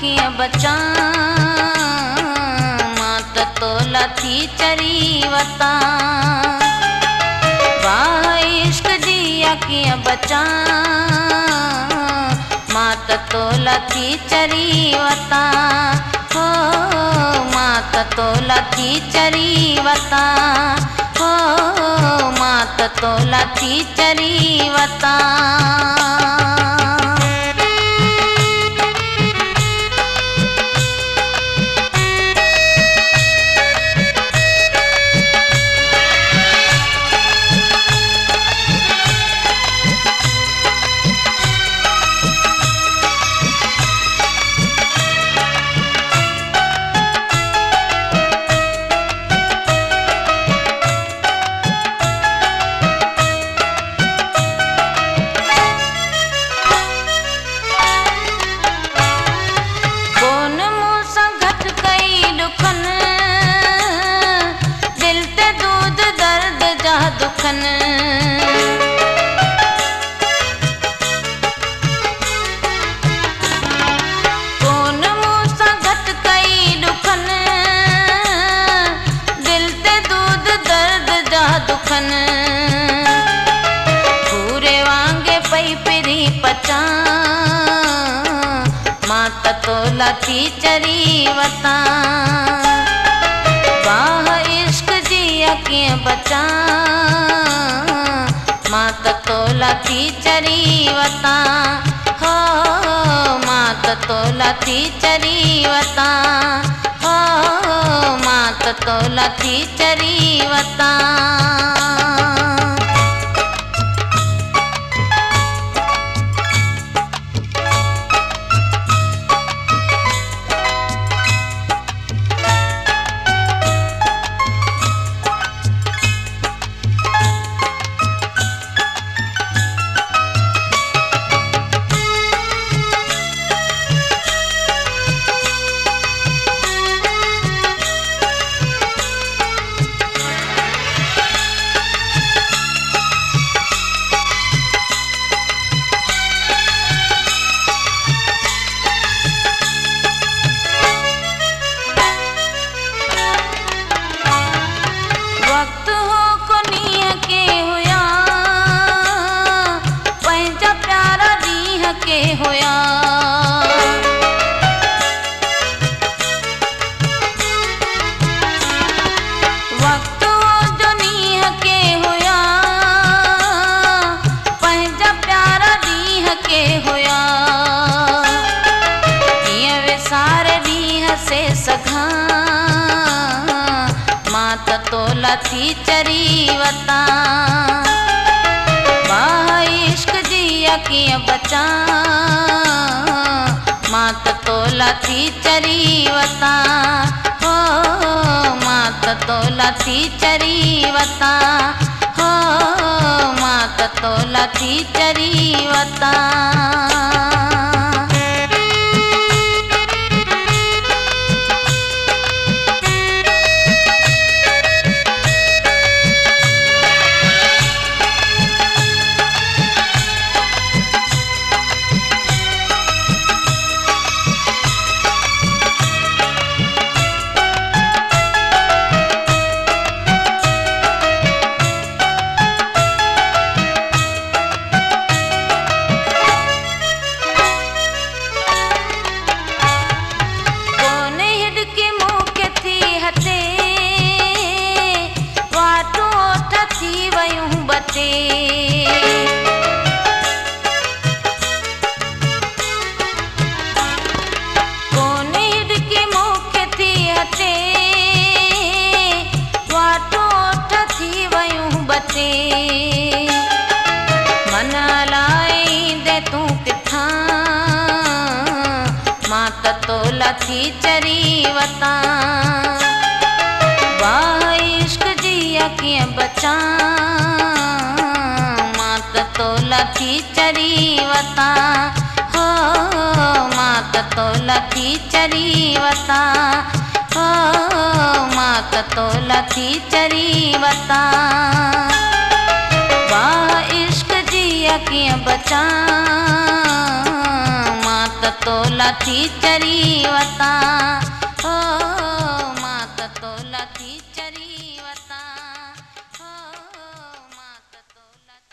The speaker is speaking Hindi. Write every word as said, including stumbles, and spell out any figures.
कीअं बचां मां त तोला थी चरी वतां। वाह इश्क जी कीअं बचां मां त तोला थी चरी वतां। हो मां त तोला थी चरी वतां। हो मां त तोला थी चरी वतां। कौन मूंसां घटि कई ॾुखन दिल ते दूध दर्द जा दुखन। पूरे वांगे पई पिरी पचां मां त तोला थी चरी वतां। वाह इश्क जी कीअं बचां मां त तोला थी चरी वतां। हो मां त तोला थी चरी वतां। हो मां त तोला थी चरी वतां। के होया वक्त जो नीह के होया पंहिंजा प्यारा ॾींहं के होया। कीअं विसारे ॾींहं से सघां मां त तोला थी चरी वतां। कीअं बचां मां त तोला थी चरी वतां। हो मां त तोला थी चरी वतां। हो मां त तोला थी चरी वतां। कोने हिडके मुखे थी हटे वाटो थी वयूं बटे। मन हलाई दे तूं किथां मां त तोला थी चरी वतां। वाह इश्क जी कीअं बचां तोला थी चरी वतां। हो मां त तोला थी चरी वतां। हो मां त तोला थी चरी वतां। वाह इश्क जी कीअं बचां मां त तोला थी चरी वता, ओ मात तोला